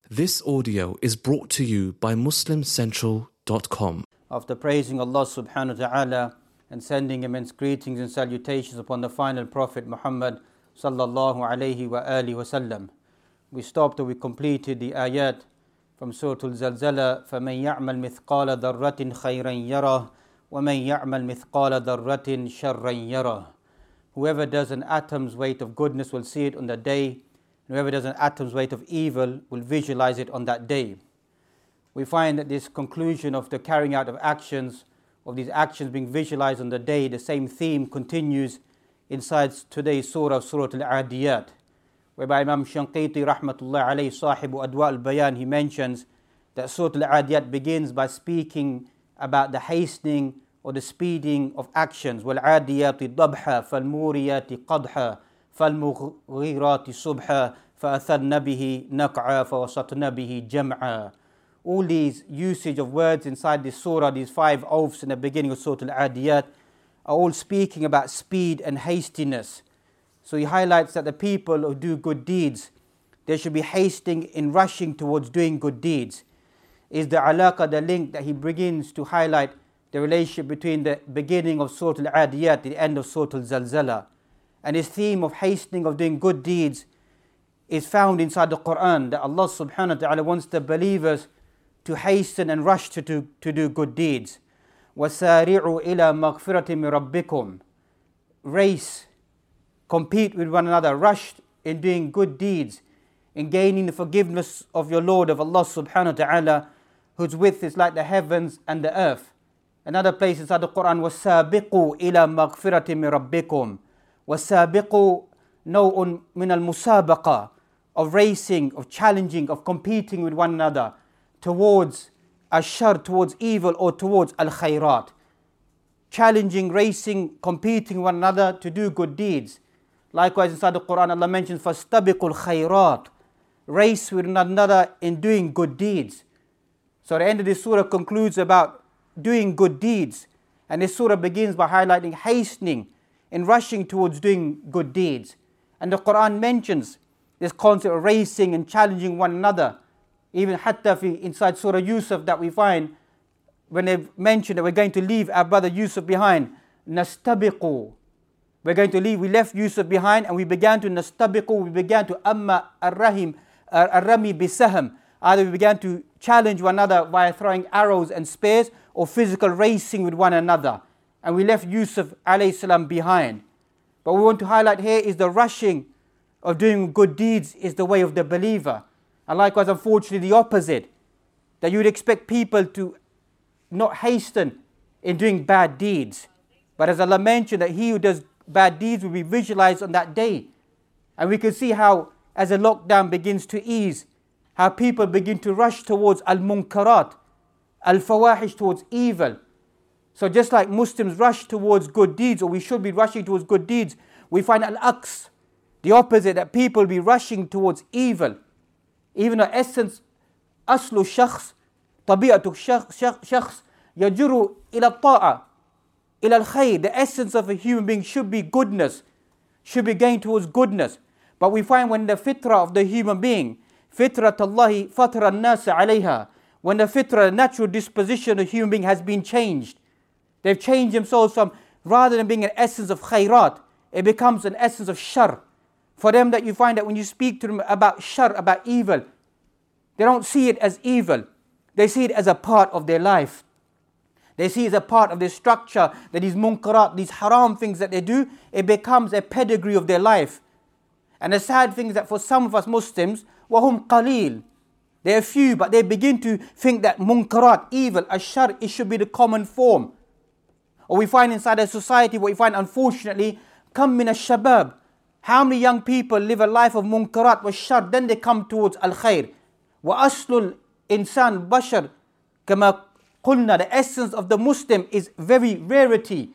This audio is brought to you by MuslimCentral.com. After praising Allah subhanahu wa ta'ala and sending immense greetings and salutations upon the final Prophet Muhammad sallallahu alayhi wa alihi wa sallam, we stopped and we completed the ayat from Surah Al-Zalzala, فَمَنْ يَعْمَلْ مِثْقَالَ ذَرَّةٍ خَيْرًا يَرَهُ وَمَنْ يَعْمَلْ مِثْقَالَ ذَرَّةٍ شَرًّا يَرَهُ. Whoever does an atom's weight of goodness will see it on that day. Whoever does an atom's weight of evil will visualize it on that day. We find that this conclusion of the carrying out of actions, of these actions being visualized on the day, the same theme continues inside today's Surah Al-Adiyat, whereby Imam Shanqiti rahmatullah alayhi sahibu Adwa al-Bayan, he mentions that Surah Al-Adiyat begins by speaking about the hastening or the speeding of actions. وَالْعَادِيَاتِ ضَبْحًا فَالْمُورِيَاتِ قَدْحًا فَالْمُغِيرَاتِ صُبْحًا فَأَثَرْنَ بِهِ نَقْعًا فَوَسَطْنَ بِهِ جَمْعًا. All these usage of words inside this surah, these 5 oaths in the beginning of Surah Al-Adiyat, are all speaking about speed and hastiness. So he highlights that the people who do good deeds, they should be hasting in rushing towards doing good deeds. Is the alaqa, the link that he begins to highlight the relationship between the beginning of Surah Al-Adiyat, the end of Surah Al-Zalzala. And his theme of hastening of doing good deeds is found inside the Quran, that Allah subhanahu wa ta'ala wants the believers to hasten and rush to do good deeds. وَسَارِعُوا إِلَى مَغْفِرَةٍ مِّن رَبِّكُمْ. Race, compete with one another, rush in doing good deeds, in gaining the forgiveness of your Lord, of Allah subhanahu wa ta'ala, whose width is like the heavens and the earth. Another place inside the Quran, وَسَابِقُوا إِلَى مَغْفِرَةٍ مِّن رَبِّكُمْ. وَسَابِقُوا نَوْءٌ مِّنَ الْمُسَابَقَةِ, of racing, of challenging, of competing with one another towards ashar, towards evil, or towards al-khayrat. Challenging, racing, competing with one another to do good deeds. Likewise inside the Quran, Allah mentions فَاسْتَبِقُوا الْخَيْرَاتِ, race with one another in doing good deeds. So the end of this surah concludes about doing good deeds. And this surah begins by highlighting hastening in rushing towards doing good deeds. And the Quran mentions this concept of racing and challenging one another. Even hatta inside Surah Yusuf, that we find when they've mentioned that we're going to leave our brother Yusuf behind. Nastabiqu. We're going to leave. We left Yusuf behind and we began to nastabiqu. We began to amma ar-rami bisaham. Either we began to challenge one another by throwing arrows and spears, or physical racing with one another. And we left Yusuf alayhi salam behind. But we want to highlight here is the rushing of doing good deeds is the way of the believer. And likewise, unfortunately, the opposite. That you would expect people to not hasten in doing bad deeds. But as Allah mentioned, that he who does bad deeds will be visualized on that day. And we can see how, as the lockdown begins to ease, how people begin to rush towards al-munkarat, al-fawahish, towards evil. So just like Muslims rush towards good deeds, or we should be rushing towards good deeds, we find al-aqs, the opposite, that people will be rushing towards evil. Even the essence, aslu shakhs, tabi'atu shakhs, yajuru ila ta'a, ila al-khayr. The essence of a human being should be goodness, should be going towards goodness. But we find when the fitrah of the human being, fitratallahi fatara an-nasa alayha, when the fitrah, the natural disposition of the human being has been changed, they've changed themselves from, rather than being an essence of khayrat, it becomes an essence of shar. For them, that you find that when you speak to them about shar, about evil, they don't see it as evil. They see it as a part of their life. They see it as a part of their structure, that these munkarat, these haram things that they do, it becomes a pedigree of their life. And the sad thing is that for some of us Muslims, وَهُمْ قَلِيل, they're few, but they begin to think that munkarat, evil, ashar, it should be the common form. Or we find inside a society, what we find unfortunately, kam min al-shabab. How many young people live a life of munkarat wa shar, then they come towards al-khair. Wa aslul insan bashar, kama qulna, the essence of the Muslim is very rarity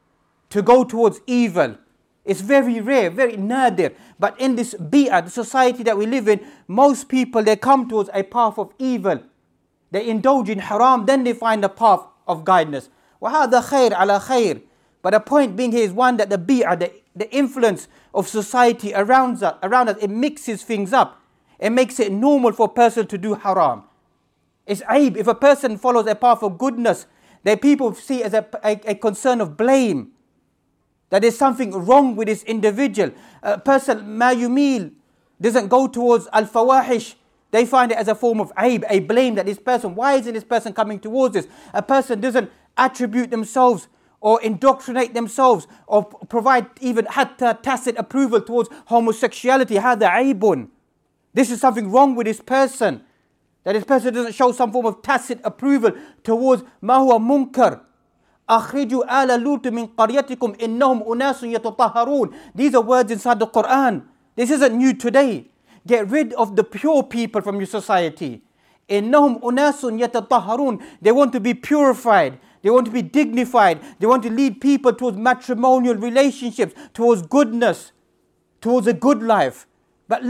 to go towards evil. It's very rare, very nadir. But in this bi'ah, the society that we live in, most people, they come towards a path of evil. They indulge in haram, then they find the path of guidance. وَهَذَا خَيْرٌ عَلَى خَيْرٍ. But the point being here is one, that the bi'ah, the influence of society around us, it mixes things up. It makes it normal for a person to do haram. It's aib. If a person follows a path of goodness, that people see as a concern of blame, that there's something wrong with this individual. A person, ma yumil, doesn't go towards al-fawahish. They find it as a form of aib, a blame that this person, why isn't this person coming towards this? A person doesn't attribute themselves or indoctrinate themselves or provide even hatta tacit approval towards homosexuality. Hada aibun. This is something wrong with this person. That this person doesn't show some form of tacit approval towards ma huwa munkar. أخرجوا آل لوط من قريتكم إنهم أناس يتطهرون. These are words inside the Quran. This isn't new today. Get rid of the pure people from your society. إنهم أناس يتطهرون. They want to be purified. They want to be dignified. They want to lead people towards matrimonial relationships, towards goodness, towards a good life. But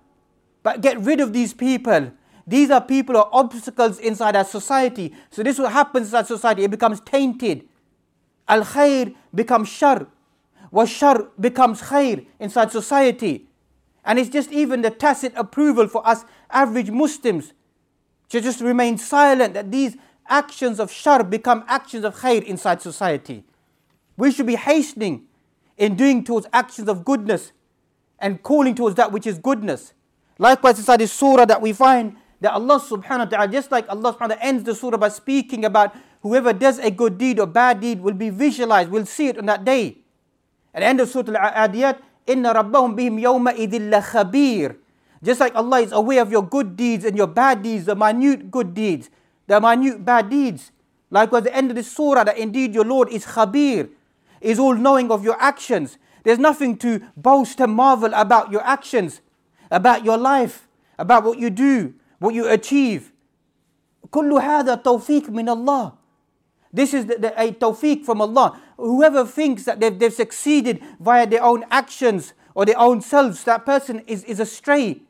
get rid of these people. These are people who are obstacles inside our society. So this is what happens inside society. It becomes tainted. Al-khair becomes shar. Shar becomes khair inside society. And it's just even the tacit approval for us average Muslims to just remain silent that these actions of shar become actions of khair inside society. We should be hastening in doing towards actions of goodness and calling towards that which is goodness. Likewise inside this surah that we find that Allah subhanahu wa ta'ala, just like Allah subhanahu wa ta'ala ends the surah by speaking about whoever does a good deed or bad deed will be visualized, will see it on that day. At the end of Surah Al-Adiyat, إِنَّ رَبَّهُمْ بِهِمْ يَوْمَئِذٍ لَخَبِيرٌ. Just like Allah is aware of your good deeds and your bad deeds, the minute good deeds, the minute bad deeds. Likewise, at the end of this surah, that indeed your Lord is khabir, is all knowing of your actions. There's nothing to boast and marvel about your actions, about your life, about what you do, what you achieve. كل هذا توفيق من الله. This is a tawfiq from Allah. Whoever thinks that they've succeeded via their own actions or their own selves, that person is astray,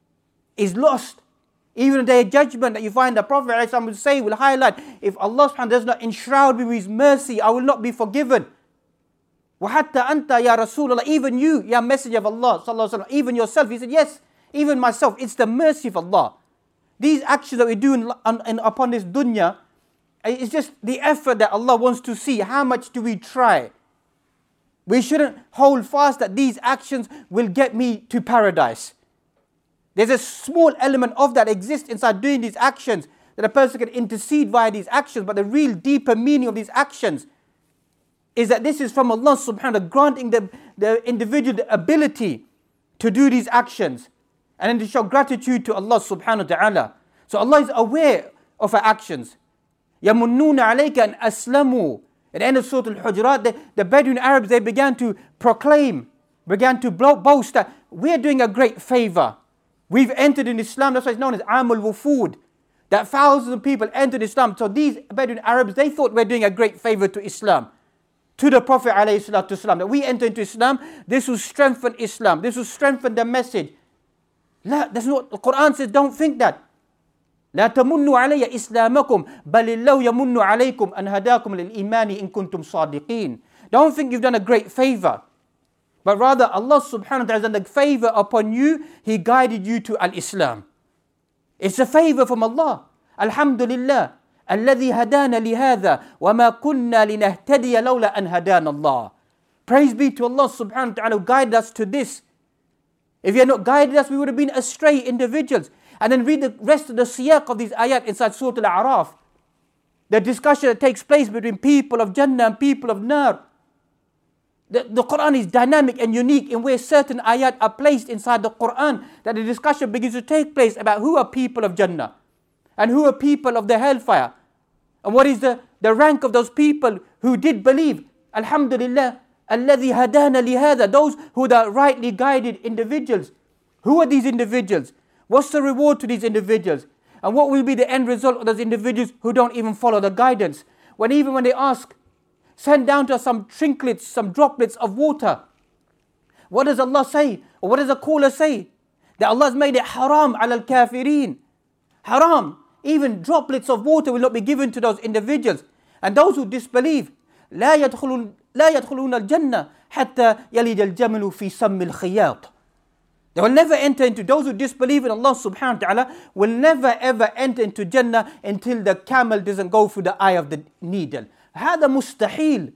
is lost. Even their judgment that you find the Prophet ﷺ will say, will highlight, if Allah subhanahu does not enshroud me with His mercy, I will not be forgiven. وَحَتَّى أَنْتَ يَا رَسُولَ اللَّهِ. Even you, Ya Messenger of Allah, sallallahu alaihi wasallam, even yourself. He said, yes, even myself. It's the mercy of Allah. These actions that we do upon this dunya, it's just the effort that Allah wants to see. How much do we try? We shouldn't hold fast that these actions will get me to paradise. There's a small element of that exists inside doing these actions, that a person can intercede via these actions, but the real deeper meaning of these actions is that this is from Allah subhanahu wa ta'ala, granting the individual the ability to do these actions and then to show gratitude to Allah subhanahu wa ta'ala. So Allah is aware of our actions. يَمُنُّونَ عَلَيْكَ أَنْ أَسْلَمُوا. At the end of Surah Al-Hujurat, the Bedouin Arabs, they began to proclaim, began to boast that we're doing a great favor. We've entered in Islam. That's why it's known as Amul Wufud. That thousands of people entered Islam. So these Bedouin Arabs, they thought we're doing a great favor to Islam, to the Prophet ﷺ, that we enter into Islam. This will strengthen Islam. This will strengthen the message. That's not, the Quran says, don't think that. لا تمنوا علي إسلامكم بل الله يمن عليكم أن هداكم للإيمان إن كنتم صادقين. Don't think you've done a great favor, but rather Allah subhanahu wa ta'ala has done a favor upon you. He guided you to Al-Islam. It's a favor from Allah. Alhamdulillah الذي هدانا لهذا وما كنا لنهتدي لولا أن هدانا الله. Praise be to Allah subhanahu wa ta'ala who guided us to this. If He had not guided us, we would have been astray individuals. And then read the rest of the siyaq of these ayat inside Surah Al-A'raf. The discussion that takes place between people of Jannah and people of Nar. The Quran is dynamic and unique in where certain ayat are placed inside the Quran, that the discussion begins to take place about who are people of Jannah and who are people of the hellfire. And what is the rank of those people who did believe. Alhamdulillah, الذي هدانا لهذا. Those who are the rightly guided individuals. Who are these individuals? What's the reward to these individuals? And what will be the end result of those individuals who don't even follow the guidance? Even when they ask, send down to us some trinklets, some droplets of water. What does Allah say? Or what does the caller say? That Allah has made it haram ala al-kafirin. Haram. Even droplets of water will not be given to those individuals. And those who disbelieve, لا يدخلون الجنة حتى يلج الجمل في سم الخياط. They will never enter into, those who disbelieve in Allah subhanahu wa ta'ala will never ever enter into Jannah until the camel doesn't go through the eye of the needle. هذا مستحيل.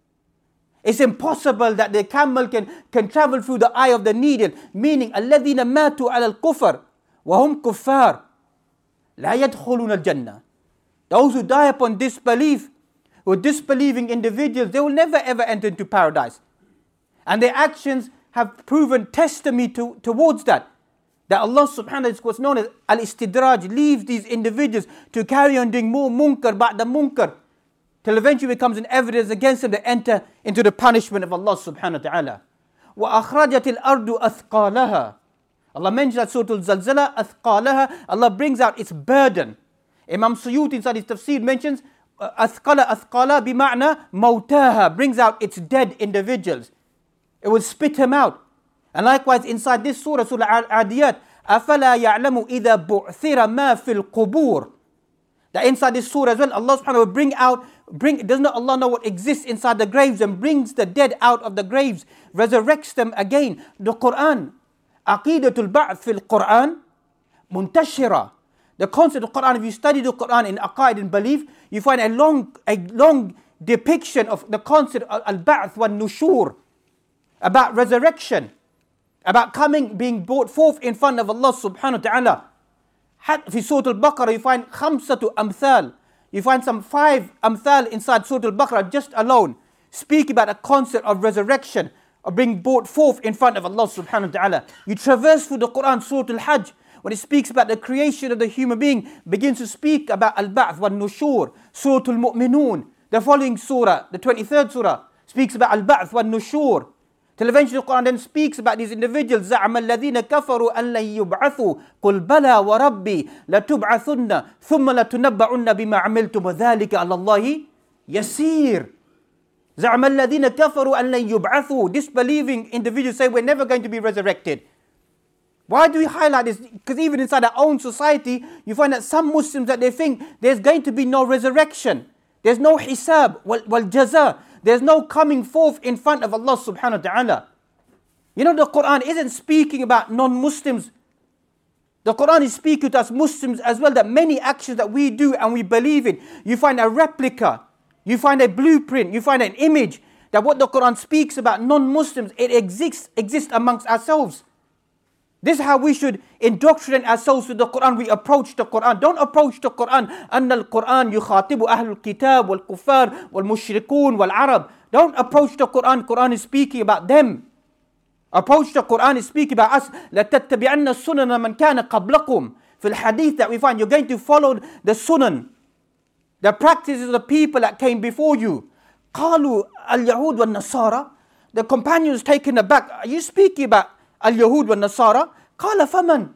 It's impossible that the camel can travel through the eye of the needle. Meaning, الذين ماتوا على الكفر وهم كفار لا يدخلون الجنة. Those who die upon disbelief, who are disbelieving individuals, they will never ever enter into paradise. And their actions have proven testimony towards that. That Allah subhanahu wa ta'ala is what's known as al-istidraj, leaves these individuals to carry on doing more munkar ba'da munkar, till eventually becomes an evidence against them to enter into the punishment of Allah subhanahu wa ta'ala. وَأَخْرَجَتِ الْأَرْضُ أَثْقَالَهَا. Allah mentions that Surah Al-Zalzala, أَثْقَالَهَا. Allah brings out its burden. Imam Suyuti inside his tafsir mentions أَثْقَالَ أَثْقَالَ بِمَعْنَى مَوْتَاهَا, brings out its dead individuals. It will spit them out. And likewise inside this surah, Surah Al-Adiyat, أَفَلَا يَعْلَمُ إِذَا بُعْثِرَ مَا فِي الْقُبُورِ. That inside this surah as well, Allah subhanahu wa ta'ala will does not Allah know what exists inside the graves and brings the dead out of the graves, resurrects them again. The Quran, Aqidatul Ba'th fil Quran, muntashira. The concept of Quran, if you study the Quran in aqaid and belief, you find a long depiction of the concept of al-ba'th wa nushur, about resurrection, about being brought forth in front of Allah subhanahu wa ta'ala. في Surah Al-Baqarah you find khamsatu amthal. You find some 5 amthal inside Surah Al-Baqarah just alone, speak about a concept of resurrection, of being brought forth in front of Allah subhanahu wa ta'ala. You traverse through the Quran, Surah Al-Hajj, when it speaks about the creation of the human being, begins to speak about Al-Ba'th wa Nushur. Surah Al-Mu'minun, the following surah, the 23rd surah, speaks about Al-Ba'th wa Nushur. Till eventually the Quran then speaks about these individuals. زَعْمَ الَّذِينَ كَفَرُوا أَن لَن يُبْعَثُوا قُلْ بَلَى وَرَبِّي لَتُبْعَثُنَّ ثُمَّ لَتُنَبَّعُنَّ بِمَا عَمِلْتُمْ وَذَلِكَ عَلَى اللَّهِ يَسِيرٌ. زَعْمَ الَّذِينَ كَفَرُوا أَن لَن يُبْعَثُوا. Disbelieving individuals say we're never going to be resurrected. Why do we highlight this? Because even inside our own society, you find that some Muslims that they think there's going to be no resurrection. There's no hisab, wal jaza. There's no coming forth in front of Allah subhanahu wa ta'ala. You know, the Quran isn't speaking about non-Muslims. The Quran is speaking to us Muslims as well, that many actions that we do and we believe in, you find a replica, you find a blueprint, you find an image, that what the Quran speaks about non-Muslims, it exists amongst ourselves. This is how we should indoctrinate ourselves with the Quran. We approach the Quran. Don't approach the Quran. أن القرآن يخاطب أهل الكتاب والكفار والمشركون والعرب. Don't approach the Quran. Quran is speaking about them. Approach the Quran is speaking about us. لَتَتَّبِعَنَّ السُّنَنَ مَنْ كَانَ قَبْلَكُمْ. في الحديث that we find, you're going to follow the sunan, the practices of the people that came before you. قالوا اليهود والنصارى. The companions taken aback. Are you speaking about اليهود والنصارى؟ قال فمن؟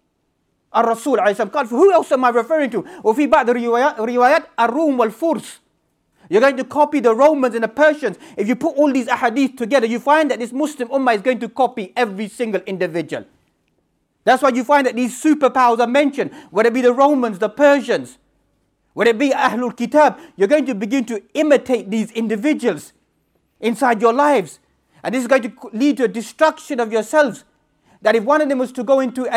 الرسول عليه السلام قال, who else am I referring to? وفي بعض روايات الروم والفرس. You're going to copy the Romans and the Persians. If you put all these ahadith together, you find that this Muslim ummah is going to copy every single individual. That's why you find that these superpowers are mentioned, whether it be the Romans, the Persians, whether it be Ahlul Kitab, you're going to begin to imitate these individuals inside your lives. And this is going to lead to a destruction of yourselves. That if one of them was to go into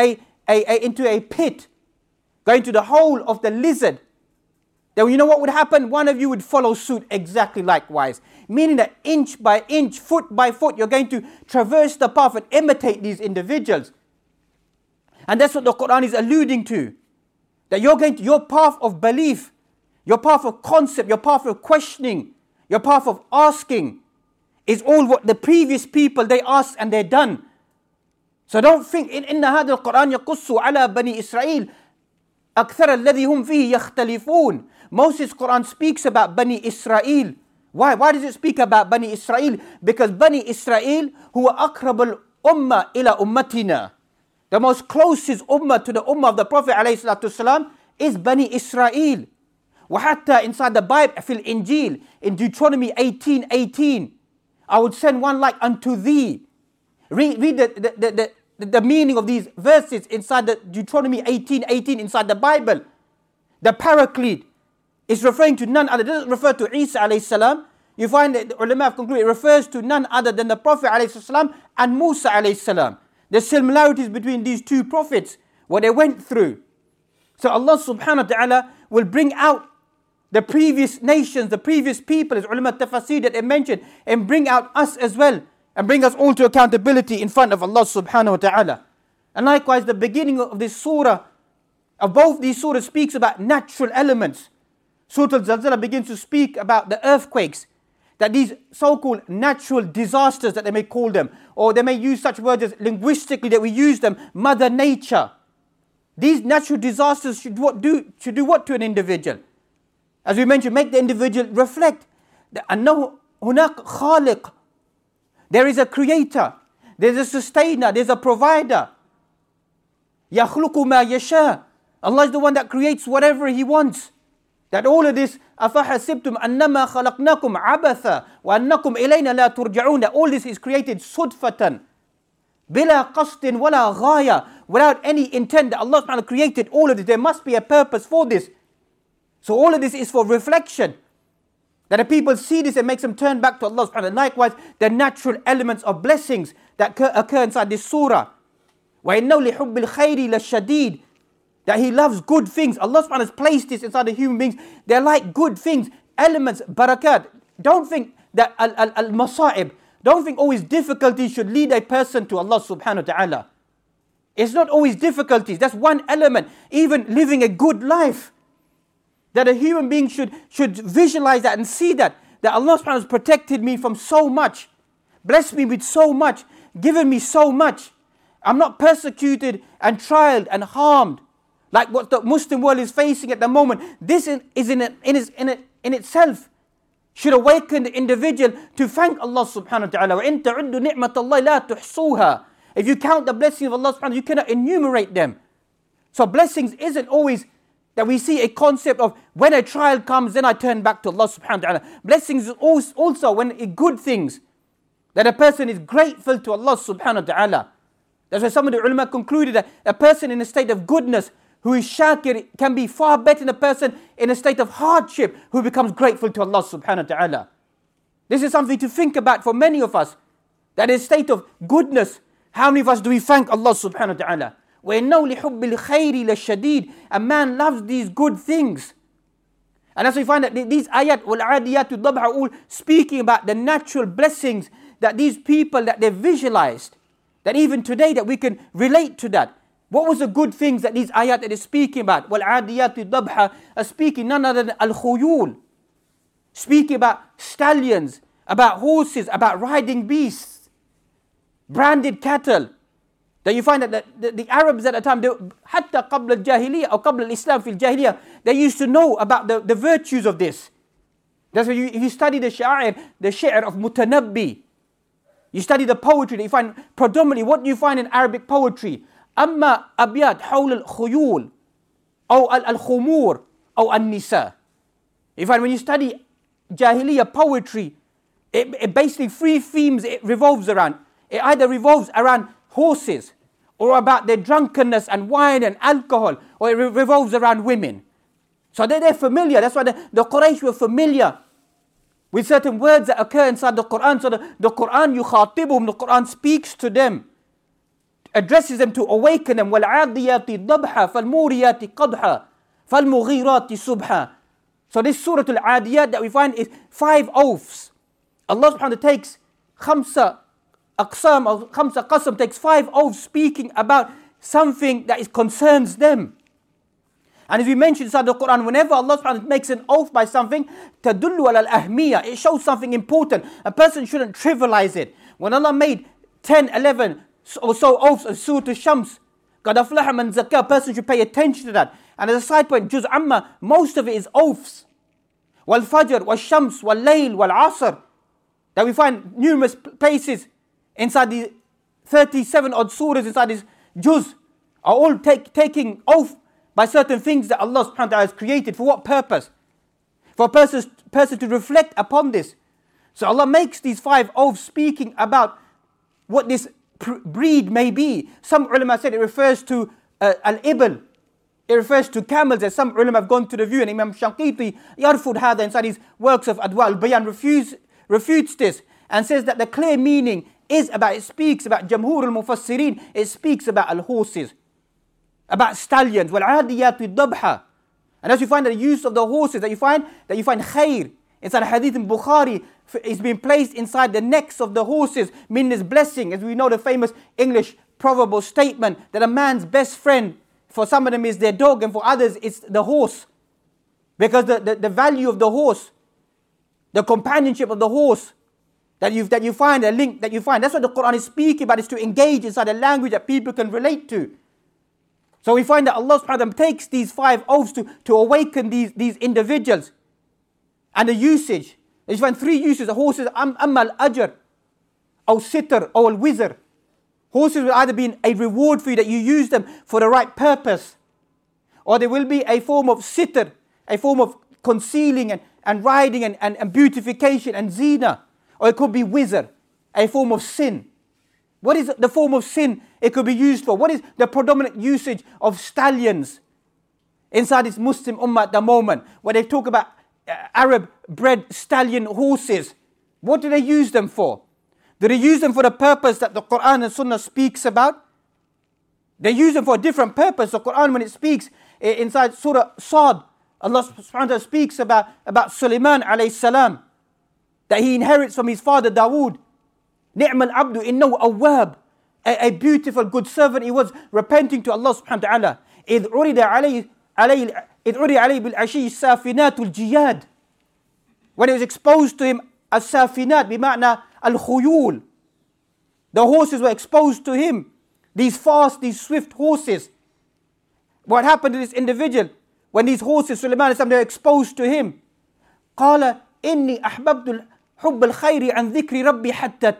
a pit, go into the hole of the lizard, then you know what would happen? One of you would follow suit exactly likewise. Meaning that inch by inch, foot by foot, you're going to traverse the path and imitate these individuals. And that's what the Quran is alluding to. That your path of belief, your path of concept, your path of questioning, your path of asking, is all what the previous people, they asked and they done. So don't think, إن هذا القرآن يقص على بني إسرائيل أكثر الذي هم فيه يختلفون. Moses' Quran speaks about Bani Israel. Why? Why does it speak about Bani Israel? Because Bani Israel هو أقرب الأمة إلى أمتنا. The most closest ummah to the ummah of the Prophet ﷺ is Bani Israel. وحتى inside the Bible, في الإنجيل, in Deuteronomy 18:18, I would send one like unto thee. Read the meaning of these verses inside the Deuteronomy 18:18 inside the Bible. The Paraclete is referring to none other. It doesn't refer to Isa alayhi salam. You find that the ulama have concluded it refers to none other than the Prophet alayhi salam and Musa alayhi salam. the similarities between these two prophets, what they went through. So Allah subhanahu wa ta'ala will bring out the previous nations, the previous people, as ulama tafasir that they mentioned, and bring out us as well, and bring us all to accountability in front of Allah subhanahu wa ta'ala. And likewise, the beginning of this surah, of both these surahs, speaks about natural elements. Surah Al-Zalzala begins to speak about the earthquakes, that these so-called natural disasters that they may call them, or they may use such words as linguistically that we use them, Mother Nature. These natural disasters should do what to an individual? As we mentioned, make the individual reflect that أنه هناك خالق. There is a creator, there's a sustainer, there's a provider. يخلق ما يشاء. Allah is the one that creates whatever He wants. That all of this, أفحسبتم أنما خلقناكم عبثا وأنكم إلينا لا ترجعون. That all this is created صدفة بلا قصد ولا غاية, without any intent. That Allah subhanahu wa ta'ala created all of this. There must be a purpose for this. So all of this is for reflection. That the people see this and makes them turn back to Allah subhanahu wa ta'ala. Likewise, the natural elements of blessings that occur inside this surah. وَإِنَّهُ لِحُبِّ الْخَيْرِ لَشَدِيدٌ. That He loves good things. Allah subhanahu wa ta'ala has placed this inside the human beings. They're like good things, elements, barakat. Don't think that al-masa'ib, don't think always difficulties should lead a person to Allah subhanahu wa ta'ala. It's not always difficulties. That's one element. Even living a good life. That a human being should visualize that and see that Allah subhanahu wa ta'ala has protected me from so much, blessed me with so much, given me so much. I'm not persecuted and trialed and harmed like what the Muslim world is facing at the moment. This is in itself should awaken the individual to thank Allah subhanahu wa ta'ala. وَإِن تَعُدُّوا نِعْمَةَ اللَّهِ لَا تُحْصُوهَا. If you count the blessings of Allah subhanahu wa ta'ala, you cannot enumerate them. So blessings isn't always that we see a concept of when a trial comes, then I turn back to Allah subhanahu wa ta'ala. Blessings is also when good things, that a person is grateful to Allah subhanahu wa ta'ala. That's why some of the ulama concluded that a person in a state of goodness who is shakir can be far better than a person in a state of hardship who becomes grateful to Allah subhanahu wa ta'ala. This is something to think about for many of us. That in a state of goodness, how many of us do we thank Allah subhanahu wa ta'ala? وَإِنَّهُ لِحُبِّ الْخَيْرِ لَشَدِيدٌ. A man loves these good things. And as we find that these ayat, وَالْعَادِيَاتُ ضَبْحَ, are all speaking about the natural blessings that these people, that they visualized. That even today that we can relate to that. What was the good things that these ayat that is speaking about? وَالْعَادِيَاتُ ضَبْحَ are speaking none other than al-khuyul. Speaking about stallions, about horses, about riding beasts, branded cattle. That you find that the Arabs at the time, حتى قبل الجاهلية أو قبل الإسلام في الجاهلية, they used to know about the virtues of this. That's why if you study the shi'r of Mutanabbi, you study the poetry, that you find predominantly, what do you find in Arabic poetry? أما أبيات حول الخيول أو الخمور أو النساء. You find when you study Jahiliyyah poetry, it basically three themes it revolves around. It either revolves around horses, or about their drunkenness and wine and alcohol, or it revolves around women. So they're familiar. That's why the Quraysh were familiar with certain words that occur inside the Quran. So the Quran yukhatibuhum, the Quran speaks to them, addresses them to awaken them. وَالْعَادِيَاتِ ضَبْحًا فَالْمُورِيَاتِ قَدْحًا فَالْمُغِيرَاتِ صُبْحًا. So this Surah Al-Adiyat that we find is 5 oaths. Allah subhanahu wa ta'ala takes khamsa aqsam, or khamsa qasam, takes 5 oaths speaking about something that concerns them. And as we mentioned inside the Quran, whenever Allah subhanahu wa ta'ala makes an oath by something, تَدُلُّ عَلَى الْأَهْمِيَّة, it shows something important. A person shouldn't trivialize it. When Allah made 10, 11 or so oaths of Surah Al-Shams, قَدْ أَفْلَحَ مَنْ زَكَّاهَا, a person should pay attention to that. And as a side point, Juz Amma, most of it is oaths. وَالْفَجْرِ وَالشَّمْسِ وَاللَّيْلِ وَالْعَصْرِ, that we find numerous places inside the 37 odd surahs inside this juz are all taking oath by certain things that Allah subhanahu wa ta'ala has created. For what purpose? For a person to reflect upon this. So Allah makes these 5 oaths speaking about what this breed may be. Some ulama said it refers to al-ibl. It refers to camels, as some ulama have gone to the view, and Imam Shanqiti yarfud hada inside his works of Adwa al-Bayan refutes this and says that the clear meaning is about. It speaks about Jamhur al-Mufassirin. It speaks about al-horses, about stallions. وَالْعَادِيَاتِ الضَّبْحَ. And as you find the use of the horses, that you find khair inside a hadith in Bukhari is being placed inside the necks of the horses, meaning this blessing. As we know the famous English proverbial statement that a man's best friend, for some of them is their dog and for others it's the horse. Because the value of the horse, the companionship of the horse, that you find, a link that you find. That's what the Quran is speaking about, is to engage inside a language that people can relate to. So we find that Allah subhanahu wa ta'ala takes these 5 oaths to awaken these individuals. And the usage, you find 3 uses. The horses, amma al-ajr, or sitr, or al-wizr. Horses will either be a reward for you, that you use them for the right purpose, or there will be a form of sitr, a form of concealing and riding and beautification and zina. Or it could be wizr, a form of sin. What is the form of sin it could be used for? What is the predominant usage of stallions inside this Muslim ummah at the moment? Where they talk about Arab-bred stallion horses. What do they use them for? Do they use them for the purpose that the Quran and Sunnah speaks about? They use them for a different purpose. The Quran, when it speaks inside Surah Sad, Allah subhanahu wa ta'ala speaks about Sulaiman alayhi salam, that he inherits from his father Dawood. Ni'mal abdu innahu awwab. A beautiful good servant he was, repenting to Allah subhanahu wa ta'ala. إِذْ عُرِدَ عَلَيْهِ بِالْعَشِيِّ السَّافِنَاتُ الْجِيَادِ. When it was exposed to him, as-safinat, bima'na al-khuyul. The horses were exposed to him. These fast, these swift horses. What happened to this individual? When these horses, Sulaiman, they were exposed to him. قَالَ إِنِّي أَحْبَبْتُ حُبَّ الْخَيْرِ عَنْ ذِكْرِ رَبِّي حَتَّى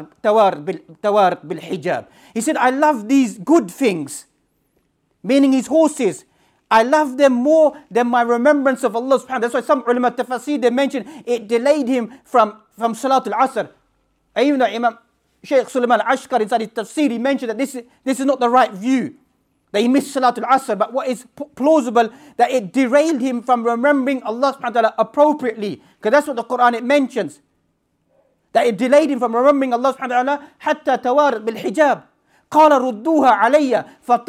توارت بِالْحِجَابِ. He said, I love these good things, meaning his horses. I love them more than my remembrance of Allah subhanahu wa ta'ala. That's why some ulama tafasir, they mention it delayed him from Salatul Asr. Even though Imam Shaykh Sulaiman al-Ashqar inside his tafsir, he mentioned that this is not the right view, that he missed Salatul Asr. But what is plausible, that it derailed him from remembering Allah subhanahu wa ta'ala appropriately. Because that's what the Quran it mentions. That it delayed him from remembering Allah subhanahu wa ta'ala حتى توارت بالحجاب. قال ردوها علي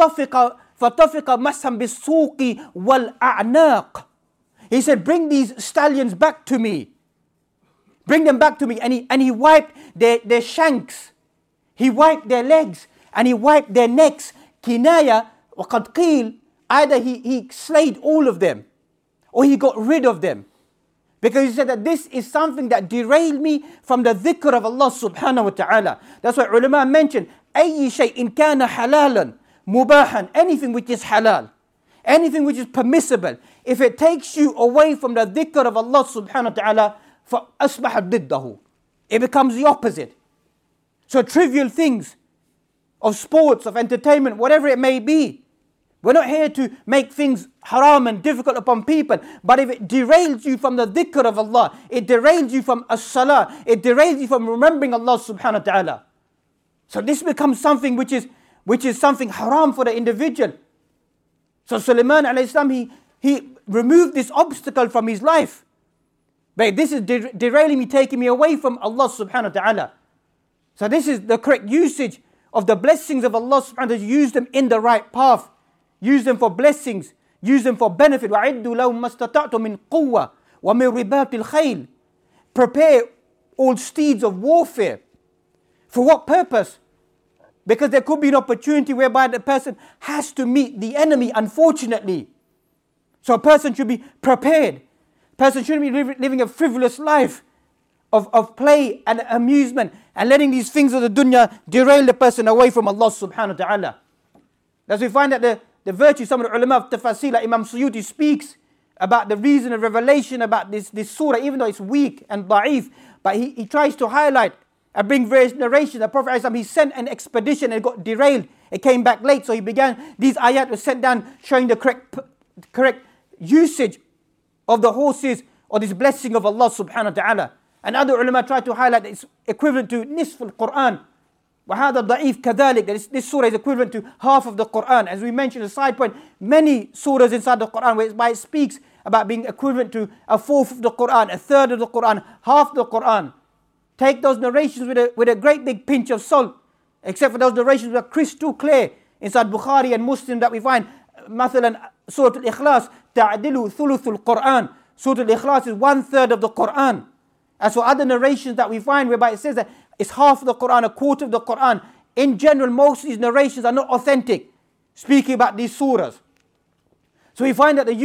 فطفق مسحا بالسوق والأعناق. He said, bring these stallions back to me. Bring them back to me. And he wiped their shanks. He wiped their legs. And he wiped their necks. Kinaya وقد قيل. Either he slayed all of them, or he got rid of them. Because he said that this is something that derailed me from the dhikr of Allah subhanahu wa ta'ala. That's why ulama mentioned, أي شيء كان حلالا مباحا, anything which is halal, anything which is permissible, if it takes you away from the dhikr of Allah subhanahu wa ta'ala, فأصبح ضده, it becomes the opposite. So trivial things of sports, of entertainment, whatever it may be, we're not here to make things haram and difficult upon people. But if it derails you from the dhikr of Allah, it derails you from as-salah, it derails you from remembering Allah subhanahu wa ta'ala. So this becomes something which is something haram for the individual. So Sulaiman alayhi salam, he removed this obstacle from his life. But this is derailing me, taking me away from Allah subhanahu wa ta'ala. So this is the correct usage of the blessings of Allah subhanahu wa ta'ala. Use them in the right path. Use them for blessings. Use them for benefit. وَعِدُّوا لَهُمْ مَا اسْتَطَعْتُم مِّن قُوَّةٍ وَمِن رِبَاطِ الْخَيْلِ. Prepare all steeds of warfare. For what purpose? Because there could be an opportunity whereby the person has to meet the enemy, unfortunately. So a person should be prepared. A person shouldn't be living a frivolous life of play and amusement and letting these things of the dunya derail the person away from Allah subhanahu wa ta'ala. As we find that the virtue, some of the ulama of tafasir, like Imam Suyuti speaks about the reason of revelation about this surah, even though it's weak and da'if, but he tries to highlight and bring various narrations. The Prophet ﷺ, he sent an expedition and it got derailed. It came back late, so he began, these ayat were sent down showing the correct usage of the horses or this blessing of Allah subhanahu wa ta'ala. And other ulama try to highlight that it's equivalent to nisf al-Quran. وَهَذَا ضَعِيف كَذَلِكَ. This surah is equivalent to half of the Quran. As we mentioned, a side point, many surahs inside the Quran whereby it speaks about being equivalent to a fourth of the Quran, a third of the Quran, half the Quran. take those narrations with a great big pinch of salt, except for those narrations that are crystal clear inside Bukhari and Muslim that we find. مثلا Surah Al-Ikhlas تعدل ثلث القرآن. Surah Al-Ikhlas is 1/3 of the Quran. As for other narrations that we find whereby it says that it's half of the Quran, a quarter of the Quran. In general, most of these narrations are not authentic, speaking about these surahs. So we find that the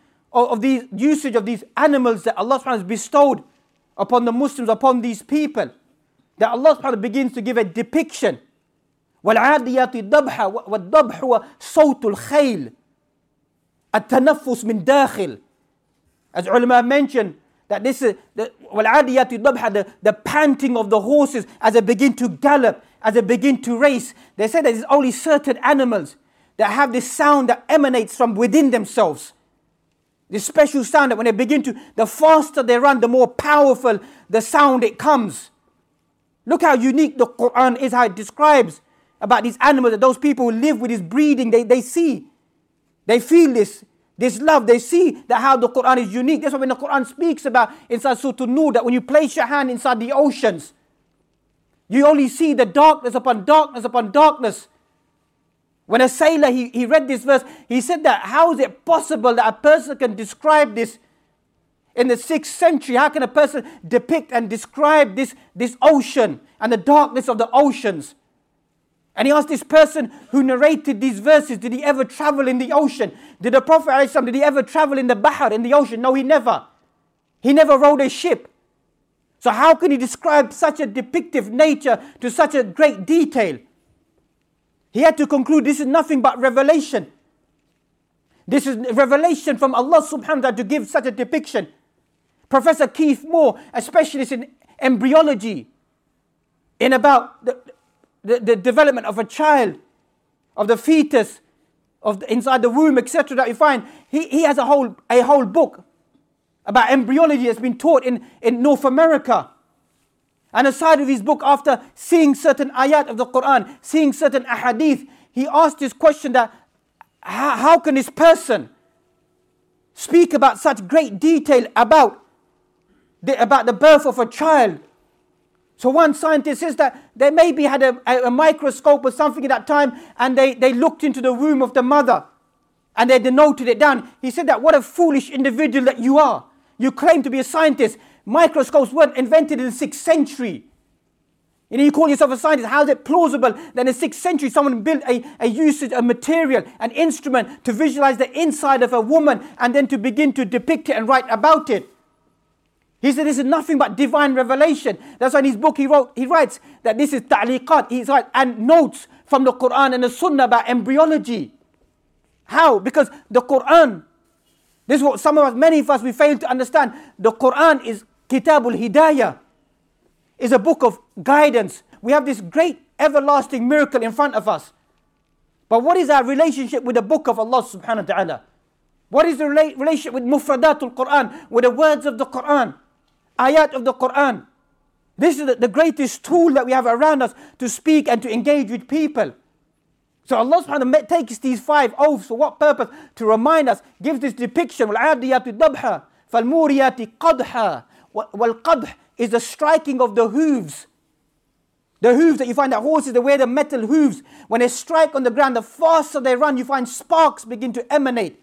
usage of these animals that Allah subhanahu wa ta'ala has bestowed upon the Muslims, upon these people, that Allah subhanahu wa ta'ala begins to give a depiction. وَالْعَادِيَاتِ ضَبْحًا وَالضَّبْحُ وَصَوْتُ الْخَيْلِ التَّنَفُّسُ مِنْ دَاخِلِ. As ulama mentioned, that this is وَالْعَادِيَاتِ ضَبْحًا, the panting of the horses as they begin to gallop, as they begin to race. They say that there's only certain animals that have this sound that emanates from within themselves. This special sound that when they begin to, the faster they run, the more powerful the sound it comes. Look how unique the Quran is, how it describes about these animals, that those people who live with this breeding, they see, they feel this love, they see that how the Quran is unique. That's why when the Quran speaks about inside Surah An-Nur, that when you place your hand inside the oceans, you only see the darkness upon darkness upon darkness. When a sailor, he read this verse, he said that how is it possible that a person can describe this in the 6th century? How can a person depict and describe this ocean and the darkness of the oceans? And he asked this person who narrated these verses, did he ever travel in the ocean? Did the Prophet ﷺ, did he ever travel in the Bahr, in the ocean? No, he never. He never rode a ship. So how can he describe such a depictive nature to such a great detail? He had to conclude this is nothing but revelation. This is revelation from Allah subhanahu wa ta'ala to give such a depiction. Professor Keith Moore, a specialist in embryology, in about the development of a child, of the fetus, inside the womb, etc. that you find, he has a whole book about embryology that's been taught in North America. And aside of his book, after seeing certain ayat of the Quran, seeing certain ahadith, he asked this question that how can this person speak about such great detail about the birth of a child? So one scientist says that they maybe had a microscope or something at that time, and they looked into the womb of the mother and they denoted it down. He said that what a foolish individual that you are. You claim to be a scientist. Microscopes weren't invented in the 6th century. You call yourself a scientist. How is it plausible that in the 6th century someone built a material, an instrument to visualize the inside of a woman and then to begin to depict it and write about it? He said this is nothing but divine revelation. That's why in his book he writes that this is ta'liqat, and notes from the Quran and the Sunnah about embryology. How? Because the Quran, this is what many of us, we fail to understand. The Quran is Kitabul Hidayah, is a book of guidance. We have this great everlasting miracle in front of us. But what is our relationship with the book of Allah subhanahu wa ta'ala? What is the relationship with Mufradatul Quran, with the words of the Quran, ayat of the Quran? This is the greatest tool that we have around us to speak and to engage with people. So Allah subhanahu wa ta'ala takes these 5 oaths for what purpose? To remind us, gives this depiction. وَالْعَادِيَاتِ ضَبْحًا فَالْمُورِيَاتِ قَدْحًا. وَالْقَدْحِ is the striking of the hooves. The hooves that you find that horses, they wear the metal hooves. When they strike on the ground, the faster they run, you find sparks begin to emanate.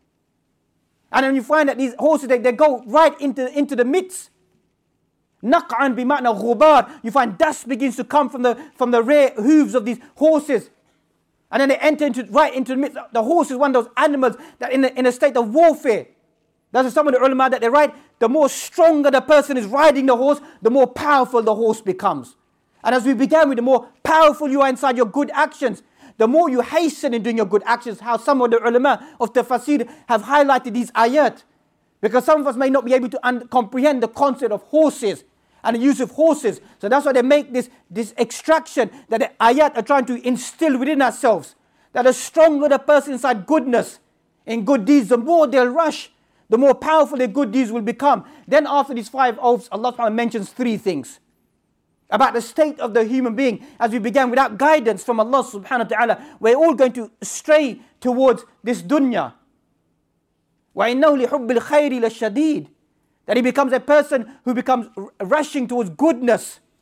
And then you find that these horses, they go right into the midst. نَقْعًا بِمَعْنَى غُبَارٍ. You find dust begins to come from the rear hooves of these horses. And then they enter right into the midst. The horse is one of those animals that in a state of warfare. That's some of the ulama that they write, the more stronger the person is riding the horse, the more powerful the horse becomes. And as we began with, the more powerful you are inside your good actions, the more you hasten in doing your good actions. How some of the ulama of tafsir have highlighted these ayat. Because some of us may not be able to comprehend the concept of horses and the use of horses. So that's why they make this extraction that the ayat are trying to instill within ourselves. That the stronger the person inside goodness, in good deeds, the more they'll rush, the more powerful their good deeds will become. Then after these 5 oaths, Allah subhanahu wa ta'ala mentions 3 things. About the state of the human being. As we began, without guidance from Allah subhanahu wa ta'ala, we're all going to stray towards this dunya. وَإِنَّهُ لِحُبِّ الْخَيْرِ لَشَدِيدٍ. That he becomes a person who becomes rushing towards goodness.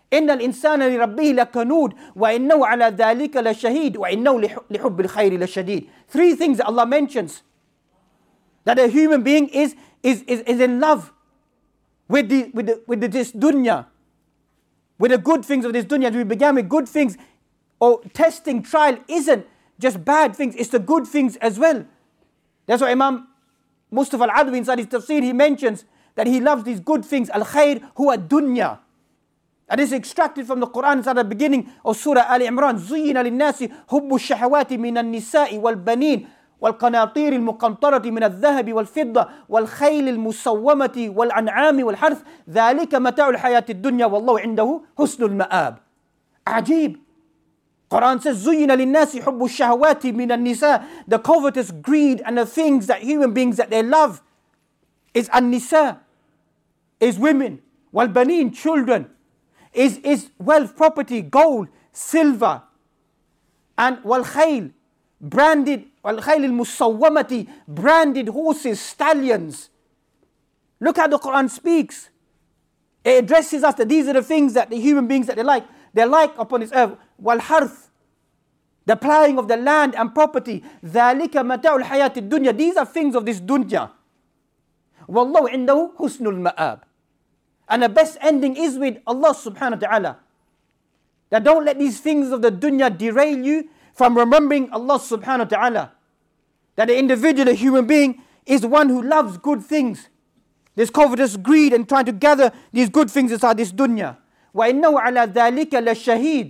إن الإنسان لربه لكنود وإنه على ذلك لشهيد وإنه لحب الخير لشديد. Three things that Allah mentions. That a human being is in love with this dunya, with the good things of this dunya. We began with good things. Or testing, trial isn't just bad things, it's the good things as well. That's why Imam Mustafa al-Adwi inside his tafsir, he mentions that he loves these good things. Al-khair huwa dunya. And this is extracted from the Quran inside the beginning of Surah Ali Imran. زُيِّنَ لِلنَّاسِ حُبُّ الشَّهَوَاتِ مِنَ النِّسَاءِ وَالْبَنِينَ والقناطير المقنطرة من الذهب والفضة والخيل المسومة والأنعام والحرث ذلك متاع الحياة الدنيا والله عنده حسن المآب. عجيب. Quran says, زُيِّنَ لِلنَّاسِ حُبُّ الشَّهَوَاتِ مِنَ النِّسَاءِ. The covetous greed and the things that human beings that they love is an-nisa, is women, wal-banin, children, is wealth, property, gold, silver, and wal-khayl, branded, wal-khayl al-musawwamati, branded horses, stallions. Look how the Quran speaks. It addresses us that these are the things that the human beings that they like upon this earth. Wal-harth, the plowing of the land and property. ذَلِكَ مَتَاعُ الْحَيَاةِ الدُّنْيَا. These are things of this dunya. وَاللَّهُ عِنْدَهُ حُسْنُ الْمَآبِ. And the best ending is with Allah subhanahu wa ta'ala. That don't let these things of the dunya derail you from remembering Allah subhanahu wa ta'ala. That the individual, the human being, is one who loves good things. This covetous greed and trying to gather these good things inside this dunya. وَإِنَّهُ عَلَى ذَلِكَ لَشَهِيدٌ.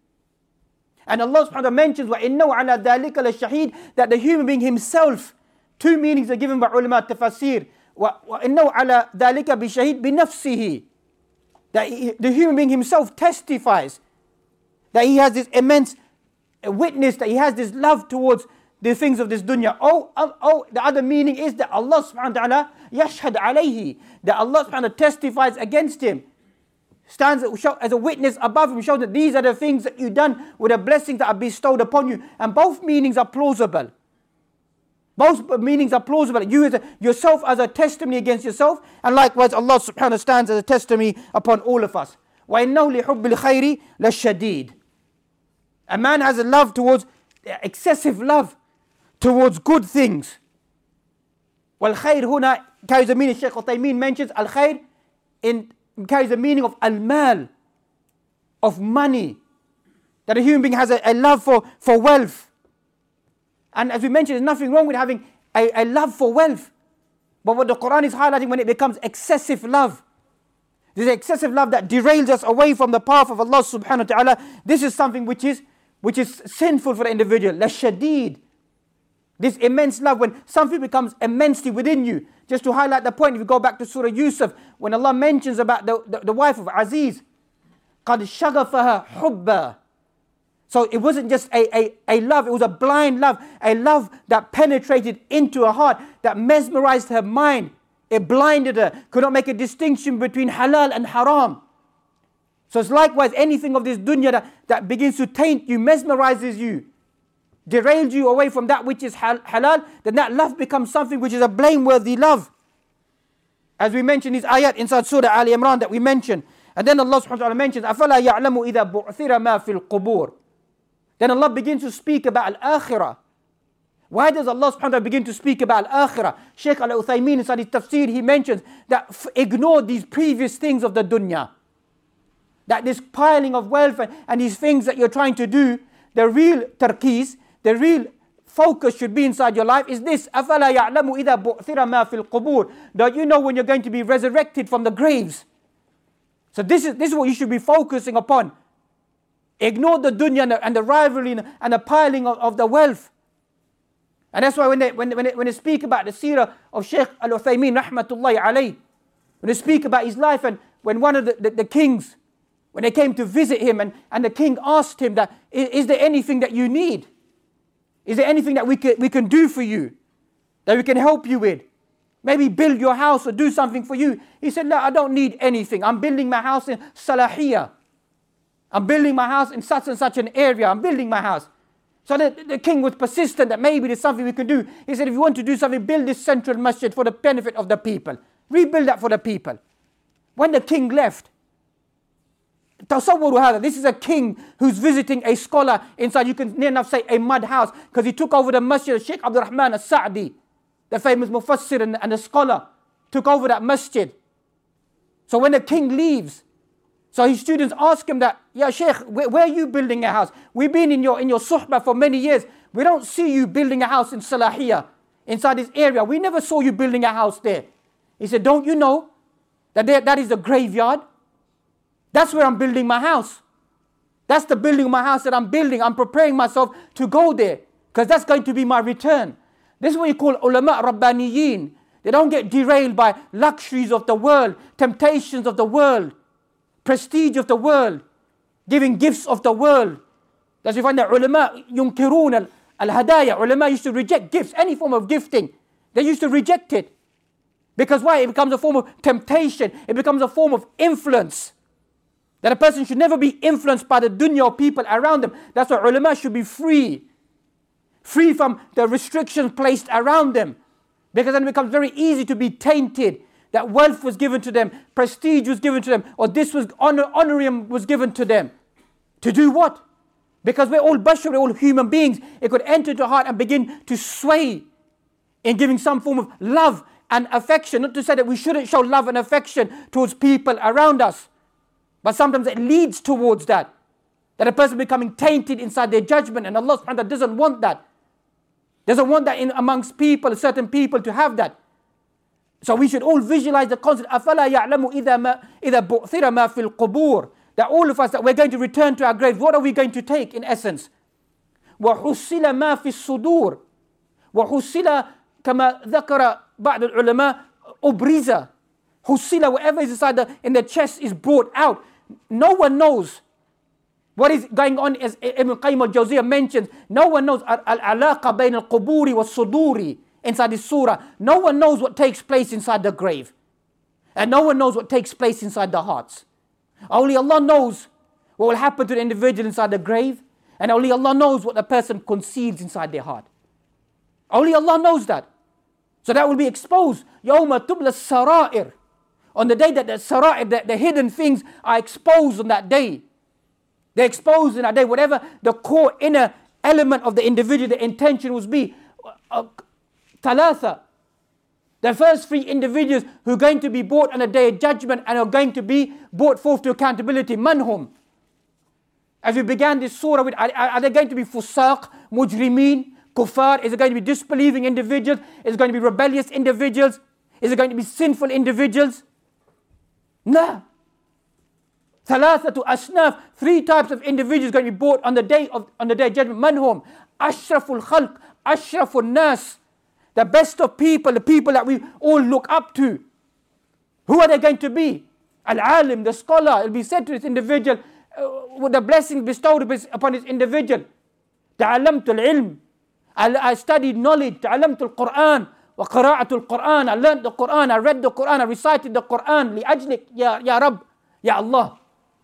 And Allah subhanahu wa ta'ala mentions وَإِنَّهُ عَلَى ذَلِكَ لَشَهِيدٌ, that the human being himself, two meanings are given by ulama tafsir. وَإِنَّهُ عَلَى ذَلِكَ بِشَهِيدٌ بِنَفْسِهِ, that the human being himself testifies that he has this immense witness, that he has this love towards the things of this dunya. The other meaning is that Allah subhanahu wa ta'ala yashhad alayhi, that Allah subhanahu wa ta'ala testifies against him, stands as a witness above him, shows that these are the things that you've done with the blessings that are bestowed upon you. And both meanings are plausible. Both meanings are plausible. You yourself as a testimony against yourself, and likewise Allah subhanahu wa ta'ala stands as a testimony upon all of us. وَإِنَّهُ لِحُبِّ الْخَيْرِ لَشَدِيدٌ. A man has a love towards, excessive love towards good things. وَالْخَيْرِ هُنَا carries the meaning, Shaykh Uthaymeen mentions, al-khayr carries the meaning of al-mal, of money. That a human being has a love for wealth. And as we mentioned, there's nothing wrong with having a love for wealth. But what the Quran is highlighting, when it becomes excessive love, this excessive love that derails us away from the path of Allah subhanahu wa ta'ala, this is something which is sinful for the individual. Lashadid. This immense love, when something becomes immensely within you. Just to highlight the point, if you go back to Surah Yusuf, when Allah mentions about the wife of Aziz, قَدْ شَغَفَهَا حُبًّا. So it wasn't just a love, it was a blind love, a love that penetrated into her heart, that mesmerized her mind. It blinded her, could not make a distinction between halal and haram. So it's likewise anything of this dunya that begins to taint you, mesmerizes you, derails you away from that which is halal, then that love becomes something which is a blameworthy love. As we mentioned these ayat inside Surah Ali Imran that we mentioned. And then Allah subhanahu wa ta'ala mentions, أَفَلَا يَعْلَمُ إِذَا بُعْثِرَ مَا فِي الْقُبُورِ. Then Allah begins to speak about al-akhirah. Why does Allah subhanahu wa ta'ala begin to speak about al-akhirah? Shaykh al-Uthaymeen inside his tafsir, he mentions that ignore these previous things of the dunya. That this piling of wealth and these things that you're trying to do, the real tarkis, the real focus should be inside your life is this. أَفَلَا يَعْلَمُ إِذَا بُعْثِرَ مَا فِي الْقُبُورِ. Don't you know when you're going to be resurrected from the graves? So this is what you should be focusing upon. Ignore the dunya and the rivalry and the piling of the wealth. And that's why when they speak about the seerah of Shaykh al-Uthaymeen rahmatullahi alayh, when they speak about his life, and when one of the kings, when they came to visit him, and the king asked him that, is there anything that you need? Is there anything that we can do for you? That we can help you with? Maybe build your house or do something for you. He said, no, I don't need anything. I'm building my house in Salahiyah. I'm building my house in such and such an area. I'm building my house. So the king was persistent that maybe there's something we can do. He said, if you want to do something, build this central masjid for the benefit of the people. Rebuild that for the people. When the king left, تصوروا هذا. This is a king who's visiting a scholar inside, you can near enough say a mud house, because he took over the masjid. Sheikh Abdul Rahman al-Sa'di, the famous mufassir and a scholar, took over that masjid. So when the king leaves, so his students ask him that, "Ya Sheikh, where are you building a house? We've been in your suhbah for many years. We don't see you building a house in Salahiyah, inside this area. We never saw you building a house there." He said, "Don't you know that that is a graveyard? That's where I'm building my house. That's the building of my house that I'm building. I'm preparing myself to go there, because that's going to be my return." This is what you call ulama rabbaniyin. They don't get derailed by luxuries of the world, temptations of the world, prestige of the world, giving gifts of the world. That's why you find that ulama yunkirun al-hadaya. Ulama used to reject gifts, any form of gifting. They used to reject it. Because why? It becomes a form of temptation. It becomes a form of influence. That a person should never be influenced by the dunya or people around them. That's why ulama should be free. Free from the restrictions placed around them. Because then it becomes very easy to be tainted. That wealth was given to them, prestige was given to them, or this was honorium was given to them. To do what? Because we're all bashar, we're all human beings. It could enter into the heart and begin to sway in giving some form of love and affection. Not to say that we shouldn't show love and affection towards people around us. But sometimes it leads towards that. That a person becoming tainted inside their judgment. And Allah subhanahu wa ta'ala doesn't want that. Doesn't want that in amongst people, certain people to have that. So we should all visualize the concept. أَفَلَا يَعْلَمُ إِذَا بُعْثِرَ مَا فِي الْقُبُورِ. That all of us, that we're going to return to our graves. What are we going to take in essence? وَحُسِّلَ مَا فِي الصُّدُورِ وَحُسِّلَ كَمَا ذَكَرَ بَعْضُ الْعُلَمَاء أُبْرِزَ. Husila, whatever is inside in the chest is brought out. No one knows what is going on, as Ibn Qayyim al-Jawziyah mentions. No one knows al-alaqa bayn al-quburi was-suduri inside this surah. No one knows what takes place inside the grave. And no one knows what takes place inside the hearts. Only Allah knows what will happen to the individual inside the grave. And only Allah knows what the person conceals inside their heart. Only Allah knows that. So that will be exposed. يَوْمَ تُبْلَ السَّرَائِرِ. On the day that the sara'ir, the hidden things are exposed on that day. They're exposed in that day. Whatever the core inner element of the individual, the intention will be. Thalatha. The first three individuals who are going to be brought on the day of judgment and are going to be brought forth to accountability. Manhum. As we began this surah with, are they going to be fusaq, mujrimeen, kuffar? Is it going to be disbelieving individuals? Is it going to be rebellious individuals? Is it going to be sinful individuals? No. Thalathatu asnaf, three types of individuals going to be brought on the day of judgment. Manhum, ashraful khalq, ashraful nas, the best of people, the people that we all look up to. Who are they going to be? Al-alim, the scholar. It will be said to this individual, with the blessings bestowed upon this individual. Ta'alamtu al-ilm, I studied knowledge. Ta'alamtu al-Quran. وقراءة القرآن. I learned the Quran, I read the Quran, I recited the Quran. لأجلك يا رب, يا Allah.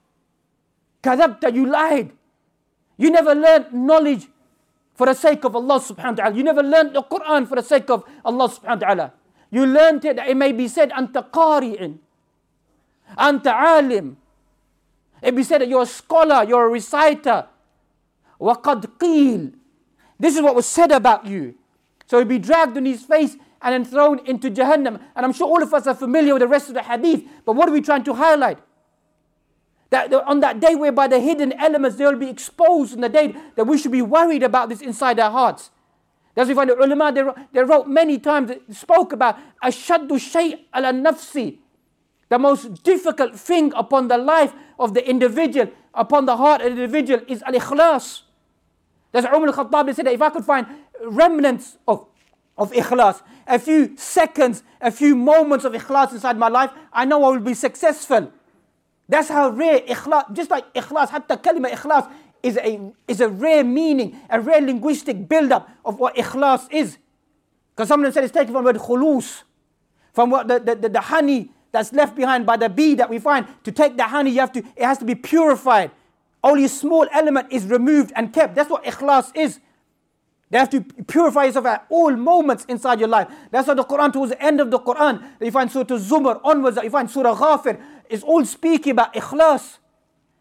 كذبت, you lied. You never learned knowledge for the sake of Allah subhanahu wa ta'ala. You never learned the Quran for the sake of Allah subhanahu wa ta'ala. You learned it, it may be said, أنت قارئ, أنت عالم. It be said that you're a scholar, you're a reciter. وقد قيل. This is what was said about you. So he'll be dragged on his face and then thrown into Jahannam. And I'm sure all of us are familiar with the rest of the hadith. But what are we trying to highlight? That on that day whereby the hidden elements, they will be exposed on the day that we should be worried about this inside our hearts. That's why we find the ulama, they wrote many times, they spoke about ashaddu shay' ala nafsi. The most difficult thing upon the life of the individual, upon the heart of the individual is al-ikhlas. That's Umar al-Khattab, they said that if I could find remnants of ikhlas, a few seconds, a few moments of ikhlas inside my life, I know I will be successful. That's how rare ikhlas, just like ikhlas, hatta kalima ikhlas is a rare meaning, a rare linguistic build-up of what ikhlas is. Because someone said it's taken from the word khulus, from what the honey that's left behind by the bee that we find. To take the honey, it has to be purified. Only a small element is removed and kept. That's what ikhlas is. They have to purify yourself at all moments inside your life. That's why the Quran, towards the end of the Quran, that you find Surah Zumar onwards, that you find Surah Ghafir, is all speaking about ikhlas.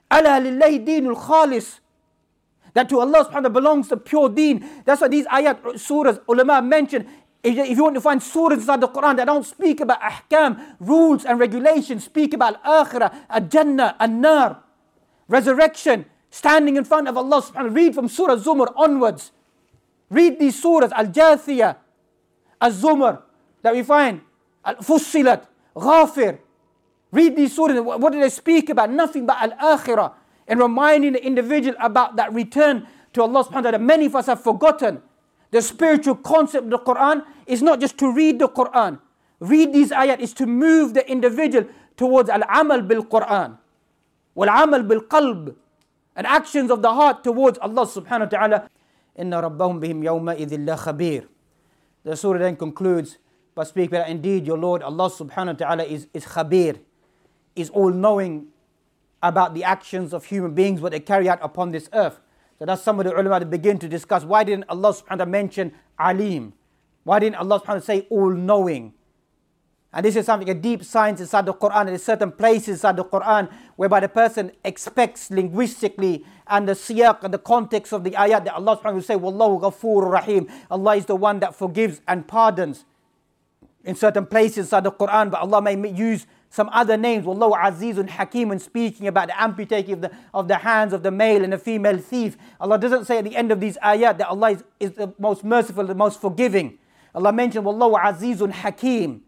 أَلَا لِلَّهِ دِينُ الْخَالِصِ. That to Allah subhanahu wa ta'ala belongs the pure deen. That's why these ayat, surahs, ulama mention, if you want to find surahs inside the Quran that don't speak about ahkam, rules and regulations, speak about akhirah, al-jannah, al-nar, resurrection, standing in front of Allah subhanahu wa ta'ala. Read from Surah Zumar onwards. Read these surahs, Al-Jathiyah, Al-Zumar, that we find, Al-Fussilat, Ghafir. Read these surahs. What do they speak about? Nothing but al-akhirah. And reminding the individual about that return to Allah subhanahu wa ta'ala. Many of us have forgotten the spiritual concept of the Quran is not just to read the Quran. Read these ayat is to move the individual towards al-amal bil-Quran. Wal-amal bil-qalb. And actions of the heart towards Allah subhanahu wa ta'ala. Inna rabbahum bihim yawma idhin la khabir. The surah then concludes by speaking that indeed your Lord Allah subhanahu wa ta'ala is khabir, is all-knowing about the actions of human beings, what they carry out upon this earth. So that's some of the ulama that begin to discuss, why didn't Allah subhanahu wa ta'ala mention alim? Why didn't Allah subhanahu wa ta'ala say all-knowing? And this is something, a deep science inside the Quran. There are certain places inside the Quran whereby the person expects linguistically and the siyaq and the context of the ayat that Allah subhanahu wa ta'ala will say, Wallahu Ghafoor Rahim. Allah is the one that forgives and pardons in certain places inside the Quran, but Allah may use some other names. Wallahu Azizun Hakim, when speaking about the amputating of the hands of the male and the female thief. Allah doesn't say at the end of these ayat that Allah is the most merciful, the most forgiving. Allah mentioned Wallahu Azizun Hakim.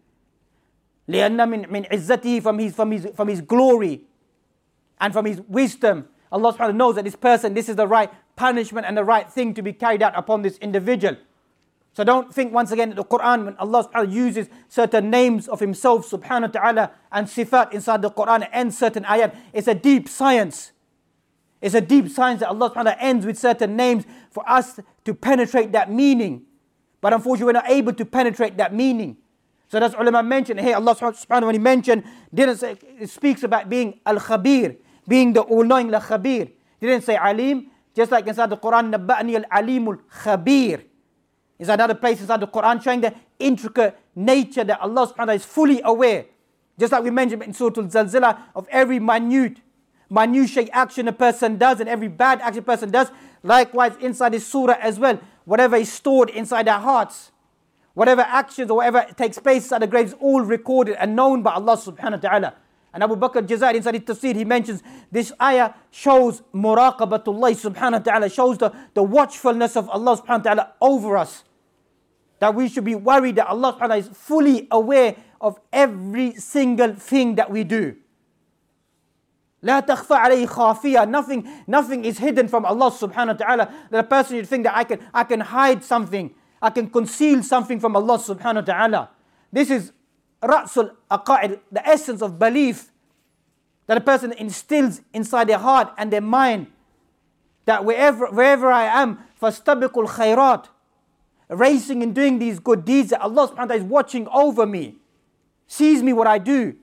لأن من عزته, from his glory and from his wisdom, Allah subhanahu wa ta'ala knows that this person, this is the right punishment and the right thing to be carried out upon this individual. So don't think once again that the Quran, when Allah subhanahu wa ta'ala uses certain names of Himself subhanahu wa ta'ala and sifat inside the Quran and certain ayat, it's a deep science. It's a deep science that Allah subhanahu wa ta'ala ends with certain names for us to penetrate that meaning. But unfortunately we're not able to penetrate that meaning. So that's ulama mentioned. Hey, Allah subhanahu wa ta'ala when He mentioned, didn't say, it speaks about being al-khabir, being the all-knowing, la-khabir. Didn't say alim, just like inside the Quran, nabba'ani al-alimul khabir. Is another place inside the Quran showing the intricate nature that Allah subhanahu wa ta'ala is fully aware. Just like we mentioned in Surah Al-Zalzilah, of every minutiae action a person does and every bad action a person does. Likewise inside this surah as well, whatever is stored inside our hearts, whatever actions or whatever takes place inside the graves, all recorded and known by Allah subhanahu wa ta'ala. And Abu Bakr Jazairi inside his tafsir, he mentions this ayah shows muraqabatullah subhanahu wa ta'ala, shows the watchfulness of Allah subhanahu wa ta'ala over us. That we should be worried that Allah subhanahu wa ta'ala is fully aware of every single thing that we do. لا تخفى عليه خافية. Nothing is hidden from Allah subhanahu wa ta'ala. That a person should think that I can hide something, I can conceal something from Allah subhanahu wa ta'ala. This is Ra'sul Aqa'id, the essence of belief that a person instills inside their heart and their mind. That wherever I am, fastabiqul khairat, racing and doing these good deeds, that Allah subhanahu wa ta'ala is watching over me, sees me what I do.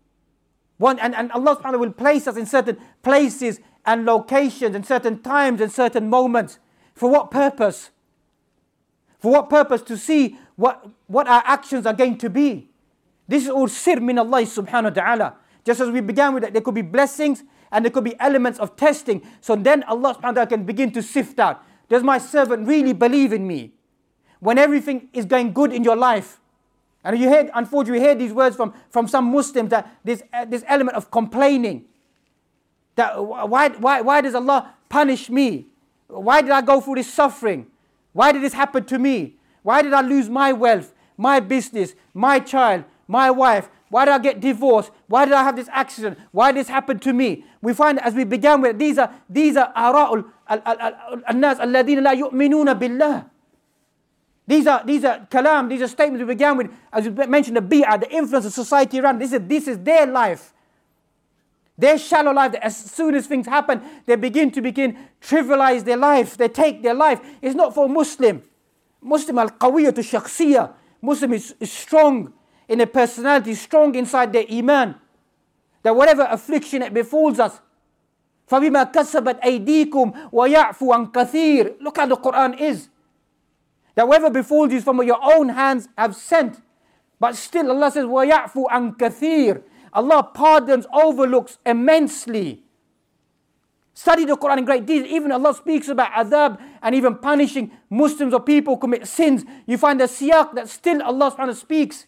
And Allah subhanahu wa ta'ala will place us in certain places and locations and certain times and certain moments. For what purpose? For what purpose? To see what our actions are going to be. This is all sir min Allah subhanahu wa ta'ala. Just as we began with it, there could be blessings and there could be elements of testing. So then Allah subhanahu wa ta'ala can begin to sift out. Does my servant really believe in me? When everything is going good in your life. And unfortunately, we hear these words from some Muslims, that this element of complaining. That why does Allah punish me? Why did I go through this suffering? Why did this happen to me? Why did I lose my wealth, my business, my child, my wife? Why did I get divorced? Why did I have this accident? Why did this happen to me? We find, as we began with, these are ara'ul al-nas alladhina la yu'minuna billah. These are kalam, these are statements we began with, as we mentioned, the bi'ah, the influence of society around. This is their life. Their shallow life, that as soon as things happen, they begin to trivialize their life. They take their life. It's not for Muslim. Muslim al-qawiyatu shakhsiyah. Muslim is strong in their personality, strong inside their iman. That whatever affliction it befalls us, فَبِمَا كَسَبَتْ أَيْدِيكُمْ وَيَعْفُوا عَنْ كَثِيرٍ. Look how the Quran is. That whatever befalls you is from what your own hands have sent. But still Allah says, وَيَعْفُوا عَنْ كَثِيرٍ. Allah pardons, overlooks immensely. Study the Quran in great detail. Even Allah speaks about adhab and even punishing Muslims or people who commit sins. You find the siyaq that still Allah subhanahu wa ta'ala speaks.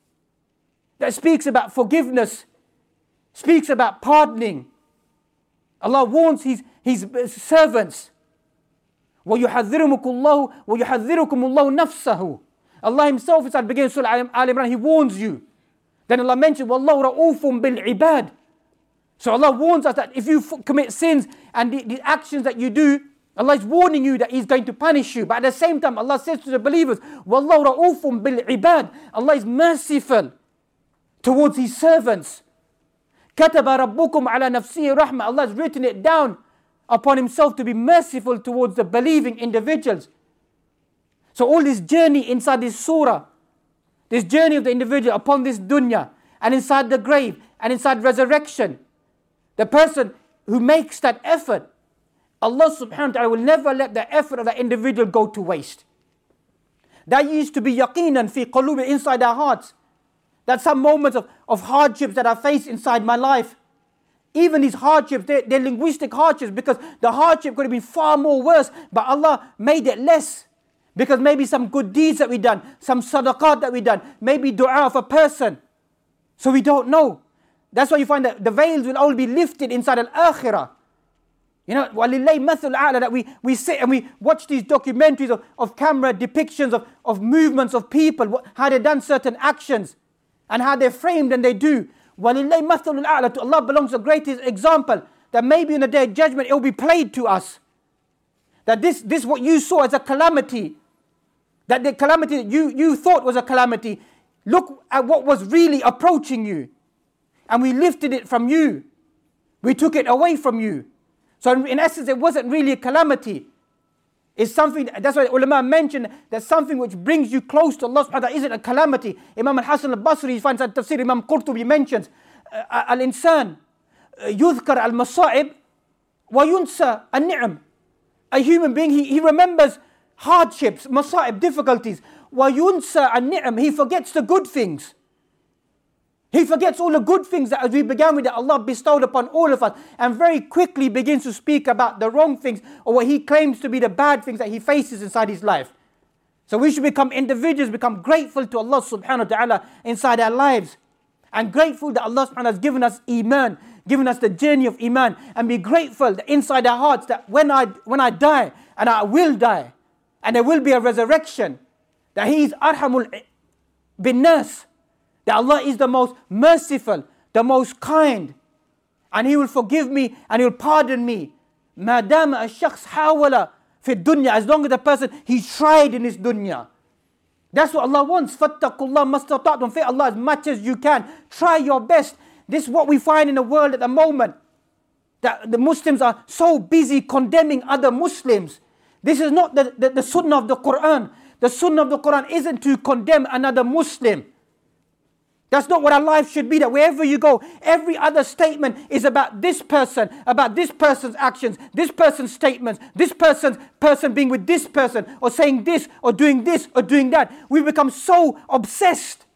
That speaks about forgiveness. Speaks about pardoning. Allah warns His servants. وَيُحَذِّرُكُمُ اللَّهُ نَفْسَهُ. Allah Himself, inside the beginning of Surah Al-Imran, He warns you. Then Allah mentioned, وَاللَّهُ رَؤُوفٌ بِالْعِبَادِ. So Allah warns us that if you commit sins and the actions that you do, Allah is warning you that He's going to punish you. But at the same time, Allah says to the believers, وَاللَّهُ رَؤُوفٌ بِالْعِبَادِ. Allah is merciful towards His servants. كَتَبَ رَبُّكُمْ عَلَى نَفْسِهِ رَحْمَةً. Allah has written it down upon Himself to be merciful towards the believing individuals. So all this journey inside this surah, this journey of the individual upon this dunya, and inside the grave, and inside resurrection, the person who makes that effort, Allah subhanahu wa ta'ala will never let the effort of that individual go to waste. That used to be yaqinan fi qulubi, inside our hearts. That some moments of hardships that I face inside my life, even these hardships, they're linguistic hardships, because the hardship could have been far more worse, but Allah made it less. Because maybe some good deeds that we done, some sadaqat that we done, maybe dua of a person. So we don't know. That's why you find that the veils will all be lifted inside al-akhirah. You know, وَلِلَّهِ مَثُلُ الْأَعْلَى, that we sit and we watch these documentaries of camera depictions of movements of people, how they've done certain actions, and how they're framed and they do. وَلِلَّهِ مَثُلُ الْأَعْلَى, to Allah belongs the greatest example, that maybe in the day of judgment it will be played to us. That this what you saw as a calamity, that the calamity that you thought was a calamity, look at what was really approaching you. And we lifted it from you. We took it away from you. So in essence, it wasn't really a calamity. It's something, that's why ulama mentioned that something which brings you close to Allah subhanahu wa ta'ala isn't a calamity. Imam al-Hasan al-Basri finds that tafsir, Imam Qurtubi mentions, al-insan yudhkar al-masa'ib wa yunsa al-ni'am. A human being, he remembers hardships, masa'ib, difficulties. Wa yunsa al-ni'am, he forgets the good things. He forgets all the good things that, as we began with, that Allah bestowed upon all of us, and very quickly begins to speak about the wrong things, or what he claims to be the bad things that he faces inside his life. So we should become individuals, become grateful to Allah subhanahu wa ta'ala inside our lives, and grateful that Allah subhanahu wa ta'ala has given us iman, given us the journey of iman, and be grateful that inside our hearts that when I die, and I will die, and there will be a resurrection, that He is arhamul bin nas, that Allah is the most merciful, the most kind, and He will forgive me and He will pardon me. ما دام الشخص حاول في الدنيا, as long as the person, he tried in this dunya. That's what Allah wants. فَاتَّقُوا اللَّهَ مَا اسْتَطَعْتُمْ, fear Allah as much as you can. Try your best. This is what we find in the world at the moment, that the Muslims are so busy condemning other Muslims. This is not the sunnah of the Quran. The sunnah of the Quran isn't to condemn another Muslim. That's not what our life should be, that wherever you go, every other statement is about this person's actions, this person's statements, this person being with this person, or saying this, or doing that. We become so obsessed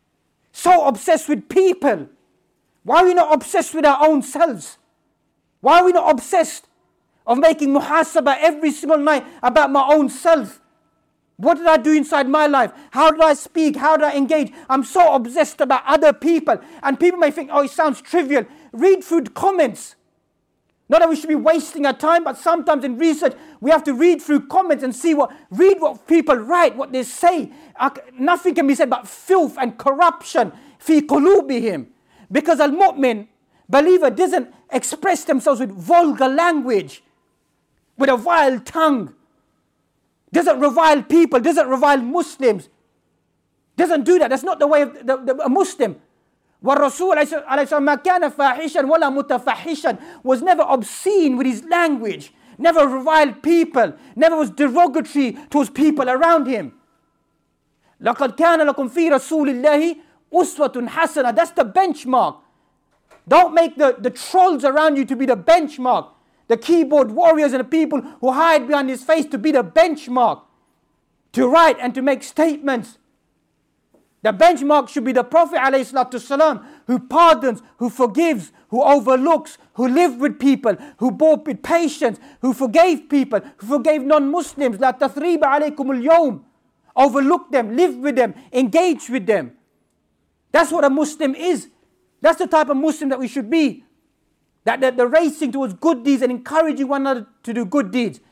with people. Why are we not obsessed with our own selves? Why are we not obsessed of making muhasabah every single night about my own self? What did I do inside my life? How did I speak? How did I engage? I'm so obsessed about other people. And people may think, oh, it sounds trivial. Read through the comments. Not that we should be wasting our time, but sometimes in research, we have to read through comments and read what people write, what they say. Nothing can be said but filth and corruption. Fi qulubihim. Because al-mu'min, believer, doesn't express themselves with vulgar language, with a vile tongue. Doesn't revile people, doesn't revile Muslims. Doesn't do that. That's not the way of a Muslim. وَالرَّسُولُ عَلَيْهِ السَّلَامُ مَا كَانَ فَاحِشًا وَلَا مُتَفَحِّشًا, was never obscene with his language, never reviled people, never was derogatory towards people around him. لَقَدْ كَانَ لَكُمْ فِي رَسُولِ اللَّهِ أُسْوَةٌ حَسَنَةٌ. That's the benchmark. Don't make the trolls around you to be the benchmark. The keyboard warriors and the people who hide behind his face to be the benchmark, to write and to make statements The benchmark should be the Prophet ﷺ, who pardons, who forgives, who overlooks, who lived with people, who bore with patience, who forgave people, who forgave non-Muslims. La tathriba alaykum al-yawm. Overlook them, live with them, engage with them. That's what a Muslim is. That's the type of Muslim that we should be. That the racing towards good deeds and encouraging one another to do good deeds.